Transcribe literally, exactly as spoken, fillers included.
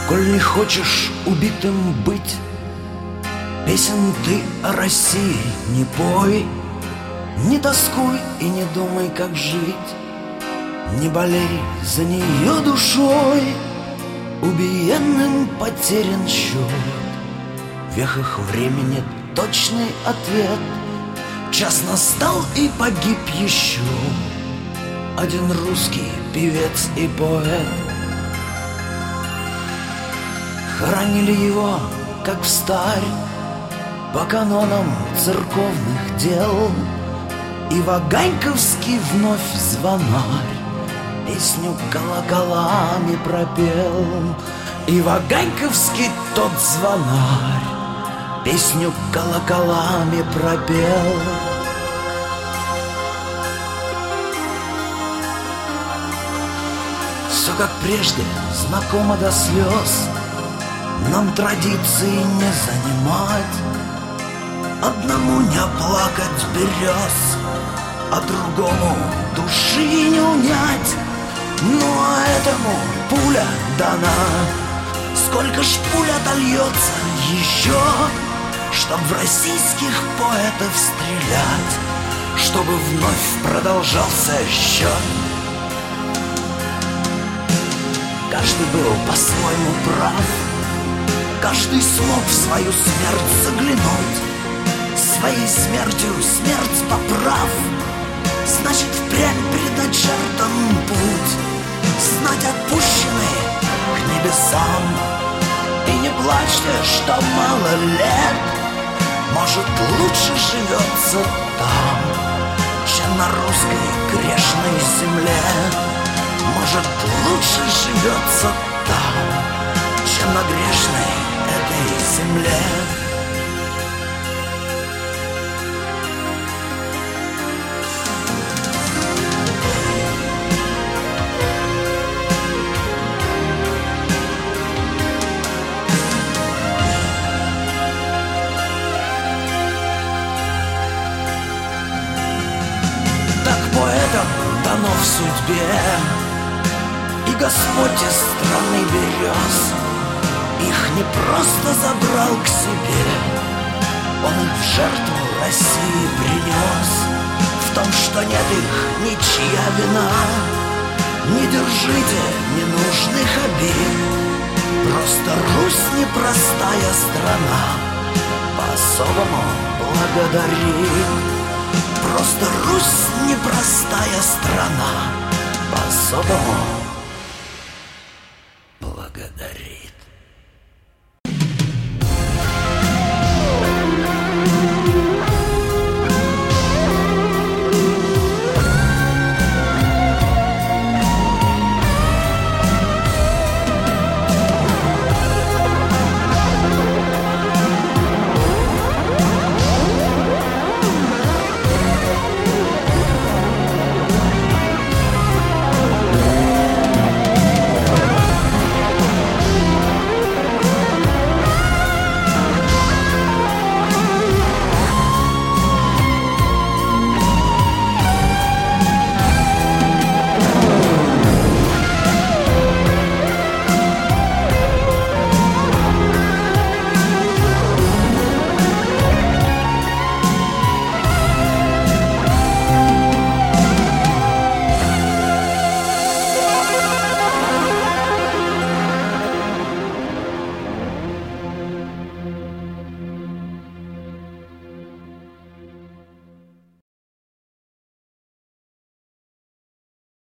Коль не хочешь убитым быть, песен ты о России не пой. Не тоскуй и не думай, как жить, не болей за нее душой. Убиенным потерян счет, в вехах времени точный ответ. Час настал и погиб еще один русский певец и поэт. Хоронили его, как встарь, по канонам церковных дел. И Ваганьковский вновь звонарь песню колоколами пропел. И Ваганьковский тот звонарь песню колоколами пропел. Все как прежде, знакомо до слез, нам традиции не занимать. Одному не оплакать берез, а другому души не унять. Ну а этому пуля дана, сколько ж пуля отольется еще, чтоб в российских поэтов стрелять, чтобы вновь продолжался счет. Каждый был по-своему прав, каждый смог в свою смерть заглянуть. Своей смертью смерть поправ, значит впрямь передать жертвам путь, знать отпущены к небесам. И не плачьте, что мало лет, может лучше живется там, чем на русской грешной земле. Может лучше живется там, чем на грешной этой земле. Поэтам дано в судьбе, и Господь из страны берез их не просто забрал к себе, Он их в жертву России принес. В том, что нет их ничья вина, не держите ненужных обид. Просто Русь непростая страна, по-особому благодарит. Просто Русь непростая страна, по-особому